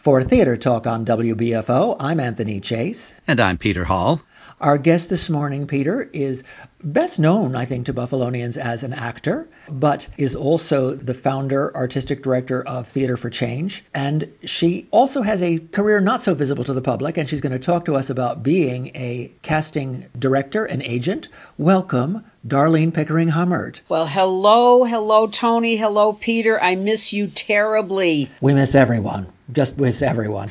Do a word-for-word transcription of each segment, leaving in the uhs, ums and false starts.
For Theater Talk on W B F O, I'm Anthony Chase. And I'm Peter Hall. Our guest this morning, Peter, is best known, I think, to Buffalonians as an actor, but is also the founder, artistic director of Theater for Change. And she also has a career not so visible to the public, and she's going to talk to us about being a casting director and agent. Welcome, Darlene Pickering-Hummert. Well, hello, hello, Tony. Hello, Peter. I miss you terribly. We miss everyone. Just miss everyone.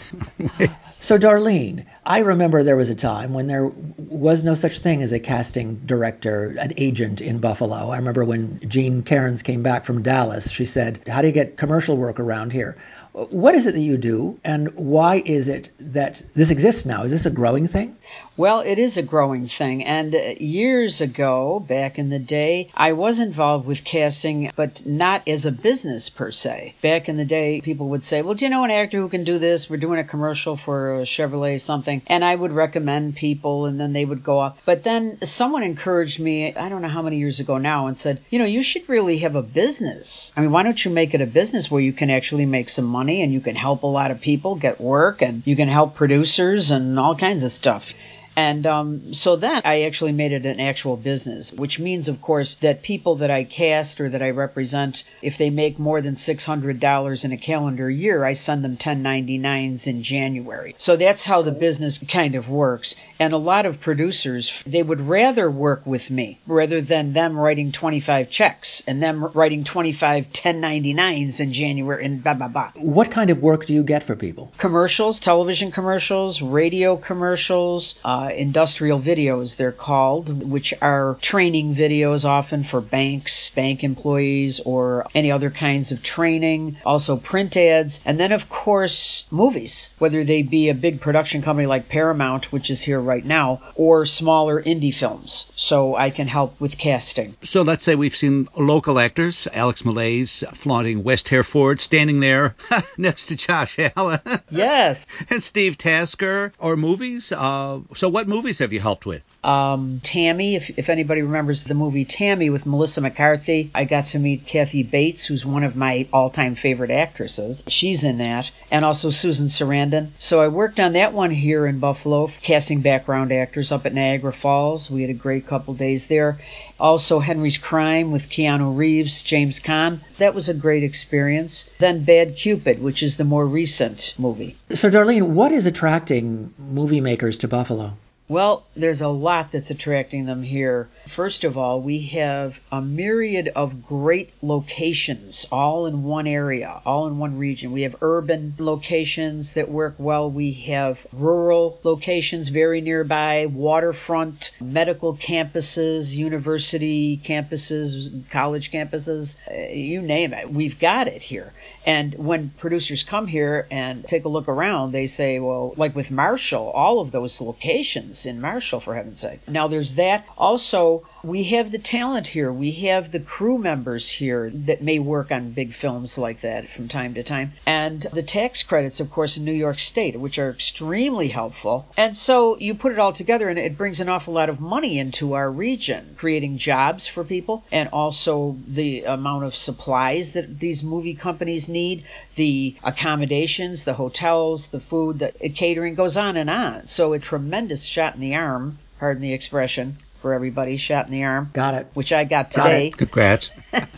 So, Darlene, I remember there was a time when there was no such thing as a casting director, an agent in Buffalo. I remember when Jean Cairns came back from Dallas, she said, "How do you get commercial work around here?" What is it that you do, and why is it that this exists now? Is this a growing thing? Well, it is a growing thing, and years ago, back in the day, I was involved with casting, but not as a business per se. Back in the day, people would say, well, do you know an actor who can do this? We're doing a commercial for a Chevrolet something, and I would recommend people, and then they would go off. But then someone encouraged me, I don't know how many years ago now, and said, you know, you should really have a business. I mean, why don't you make it a business where you can actually make some money, and you can help a lot of people get work, and you can help producers and all kinds of stuff. And um, so then I actually made it an actual business, which means, of course, that people that I cast or that I represent, if they make more than six hundred dollars in a calendar year, I send them ten ninety-nines in January. So that's how the business kind of works. And a lot of producers, they would rather work with me rather than them writing twenty-five checks and them writing twenty-five ten ninety-nines in January and blah, blah, blah. What kind of work do you get for people? Commercials, television commercials, radio commercials, uh, industrial videos, they're called, which are training videos often for banks, bank employees, or any other kinds of training. Also print ads. And then, of course, movies, whether they be a big production company like Paramount, which is here right now, or smaller indie films. So I can help with casting. So let's say we've seen local actors, Alex Malaise flaunting West Hereford, standing there next to Josh Allen. Yes. And Steve Tasker, or movies. Uh, so what movies have you helped with? Um, Tammy, if, if anybody remembers the movie Tammy with Melissa McCarthy, I got to meet Kathy Bates, who's one of my all-time favorite actresses. She's in that. And also Susan Sarandon. So I worked on that one here in Buffalo, casting background actors up at Niagara Falls. We had a great couple days there. Also Henry's Crime with Keanu Reeves, James Caan. That was a great experience. Then Bad Cupid, which is the more recent movie. So, Darlene, what is attracting movie makers to Buffalo? Well, there's a lot that's attracting them here. First of all, we have a myriad of great locations all in one area, all in one region. We have urban locations that work well. We have rural locations very nearby, waterfront, medical campuses, university campuses, college campuses, uh, you name it. We've got it here. And when producers come here and take a look around, they say, well, like with Marshall, all of those locations in Marshall, for heaven's sake. Now, there's that. Also, we have the talent here. We have the crew members here that may work on big films like that from time to time. And the tax credits, of course, in New York State, which are extremely helpful. And so you put it all together, and it brings an awful lot of money into our region, creating jobs for people, and also the amount of supplies that these movie companies need, the accommodations, the hotels, the food, the catering, goes on and on. So a tremendous shot in the arm, pardon the expression, for everybody, shot in the arm. Got it. Which I got today. Got Congrats.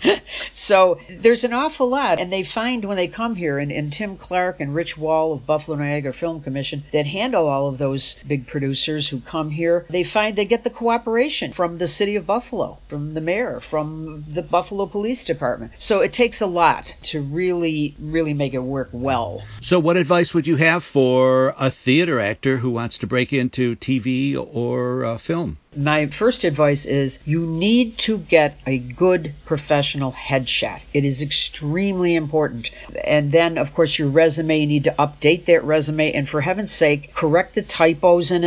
So there's an awful lot. And they find when they come here, and, and Tim Clark and Rich Wall of Buffalo Niagara Film Commission that handle all of those big producers who come here, they find they get the cooperation from the city of Buffalo, from the mayor, from the Buffalo Police Department. So it takes a lot to really, really make it work well. So what advice would you have for a theater actor who wants to break into T V or uh, film? My first advice is you need to get a good professional headshot. It is extremely important. And then, of course, your resume, you need to update that resume. And for heaven's sake, correct the typos in it.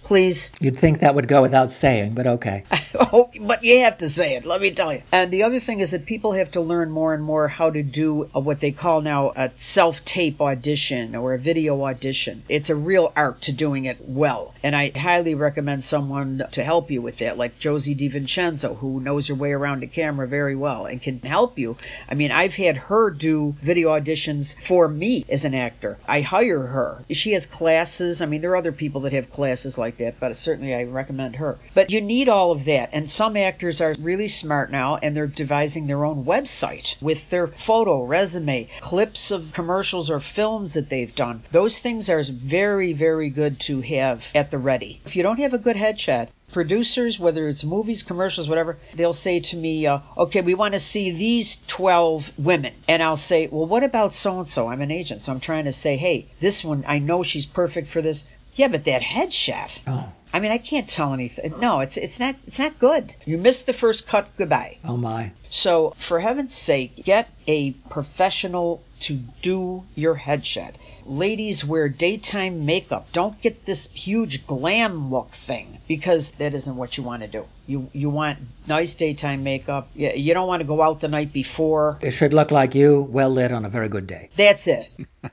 please. You'd think that would go without saying, but okay. Oh, but you have to say it, let me tell you. And the other thing is that people have to learn more and more how to do a, what they call now a self-tape audition or a video audition. It's a real art to doing it well. And I highly recommend someone to help you with that, like Josie DiVincenzo, who knows her way around the camera very well and can help you. I mean, I've had her do video auditions for me as an actor. I hire her. She has classes. I mean, there are other people that have classes like that, but certainly I recommend her. But you need all of that. And some actors are really smart now, and they're devising their own website with their photo, resume, clips of commercials or films that they've done. Those things are very, very good to have at the ready. If you don't have a good headshot, producers, whether it's movies, commercials, whatever, they'll say to me, uh, okay, we want to see these twelve women. And I'll say, well, what about so-and-so? I'm an agent, so I'm trying to say, hey, this one, I know she's perfect for this. Yeah, but that headshot. Oh. I mean, I can't tell anything. No, it's it's not it's not good. You missed the first cut. Goodbye. Oh, my. So, for heaven's sake, get a professional to do your headshot. Ladies wear daytime makeup. Don't get this huge glam look thing, because that isn't what you want to do. You you want nice daytime makeup. You, you don't want to go out the night before. It should look like you, well lit on a very good day. That's it.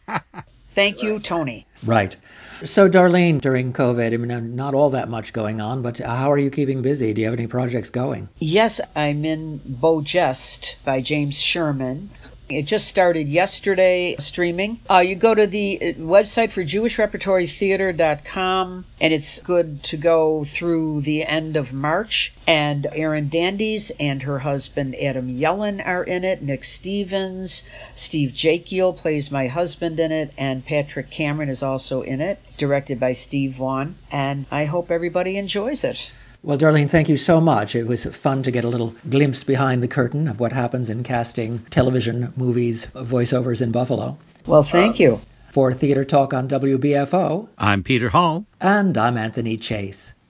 Thank you, Tony. Right. So, Darlene, during COVID, I mean, not all that much going on, but how are you keeping busy? Do you have any projects going? Yes, I'm in Beau Geste by James Sherman. It just started yesterday streaming. Uh, you go to the website for Jewish Repertory Theater dot com, and it's good to go through the end of March. And Erin Dandies and her husband Adam Yellen are in it. Nick Stevens, Steve Jakiel plays my husband in it, and Patrick Cameron is also in it, directed by Steve Vaughn. And I hope everybody enjoys it. Well, Darlene, thank you so much. It was fun to get a little glimpse behind the curtain of what happens in casting television, movies, voiceovers in Buffalo. Well, thank you. For Theater Talk on W B F O, I'm Peter Hall. And I'm Anthony Chase.